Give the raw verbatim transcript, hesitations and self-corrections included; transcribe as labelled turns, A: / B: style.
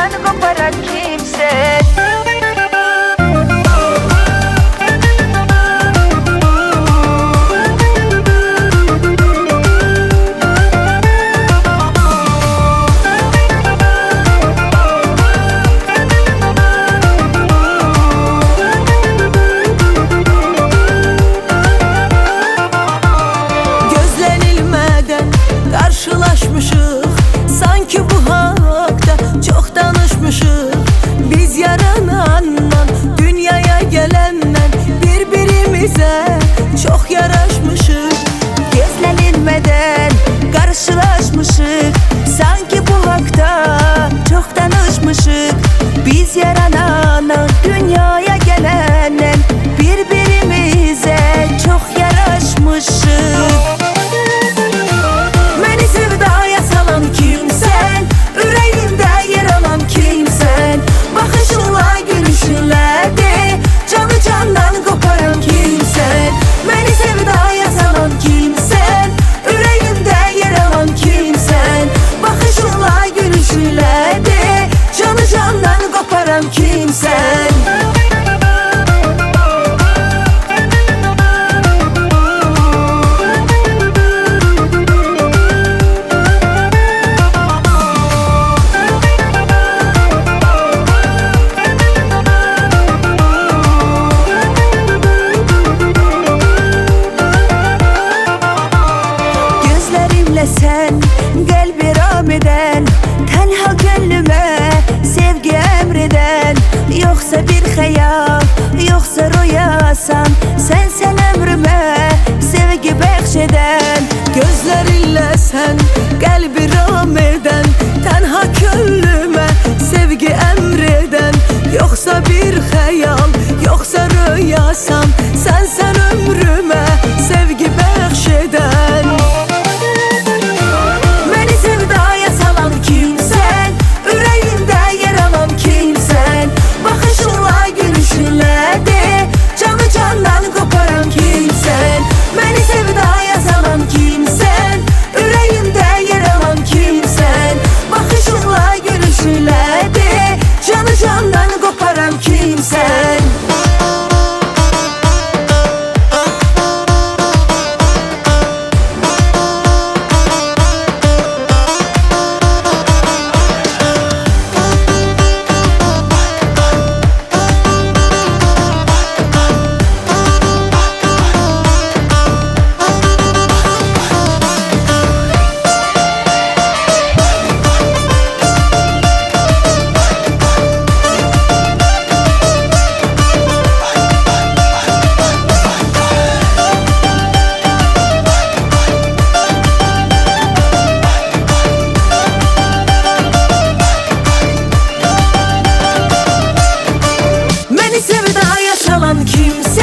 A: candan koparan kimse.
B: Karşılaşmışık, sanki bu hakta çok danışmışık. Biz yaranandan, dünyaya gelenden birbirimize çok yaraşmışık. Gözlenilmeden karşılaşmışık, sanki bu hakta çok danışmışık. Biz yaranandan, dünyaya gelenden birbirimize çok yaraşmışık. Kimsen gözlerimle sen kalbi ram eden, tenha gönlüme sevgi emreden. Yoksa bir hayal, yoksa rüyasan, sen sen ömrüme sevgi bəxşeden. Gözlerinle sen kalbi ram eden, tenha gönlüme sevgi emreden. Yoksa bir hayal, yoksa rüyasan, sen sen ömrüme sevgi bəxşeden. Sevdaya salan kimse